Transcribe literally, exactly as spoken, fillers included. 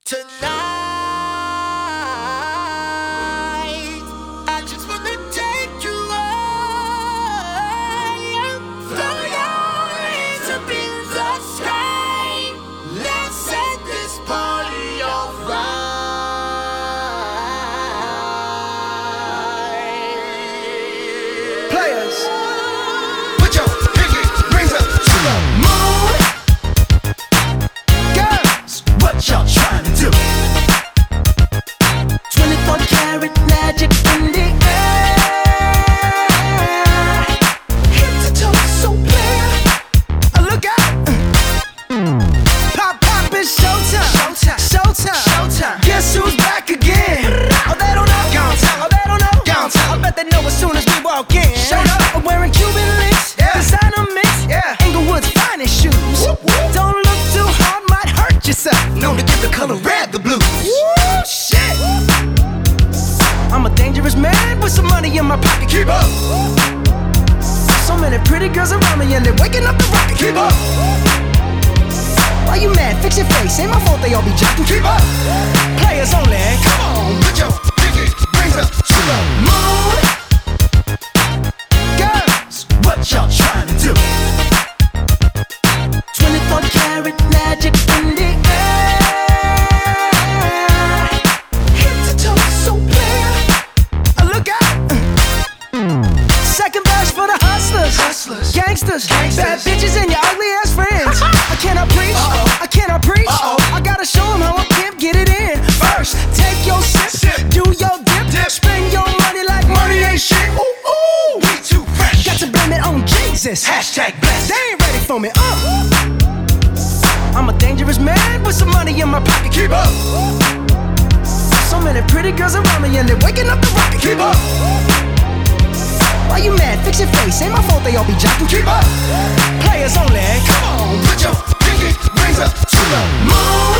Tonight, I just wanna take you high. Throw your hands up in the sky. Let's set this party on fire. Players, put your pinky rings up to the moon. Girls, what y'all trying to do? twenty-four karat magic in the air. Head to toe, so clear. Uh, look out! Pop, pop, it's showtime. Showtime. Showtime. Showtime. Guess who's back again? Oh, they don't know. Gone time. Oh, they don't know. Gone time. I bet they know as soon as we walk in. Showed up. I'm wearing Cuban links. Yeah. Designer mix. Yeah. Inglewood's finest shoes. Whoop, whoop. Don't look too hard, might hurt yourself. Known to give the color red the blues. Woo, shit. I'm a dangerous man with some money in my pocket. Keep up. So many pretty girls around me and they're waking up the rocket. Keep up. Why you mad? Fix your face. Ain't my fault they all be jocking. Keep up. Players only. Come on, put your pinky rings up to the moon. Girls, what y'all trying to do? twenty-four karat magic in the air. Head to toe, so clear. Uh, look out. Second verse for the hustlers. Hustlers. Gangsters. Gangsters. Bad bitches and your ugly ass friends. I cannot preach. Uh-oh. I cannot preach. Uh-oh. I gotta show them how I pimp get it in. First, take your sip. Sip. Do your dip. Dip. Spend your money like money ain't shit. Ooh, ooh. We too fresh. Got to blame it on Jesus. Hashtag blessed. They ain't ready for me. Uh. I'm a dangerous man with some money in my pocket. Keep up. So many pretty girls around me and they're waking up the rocket. Keep up. Why you mad? Fix your face. Ain't my fault they all be jocking. Keep up. Players only. Come on, put your pinky rings up to the moon.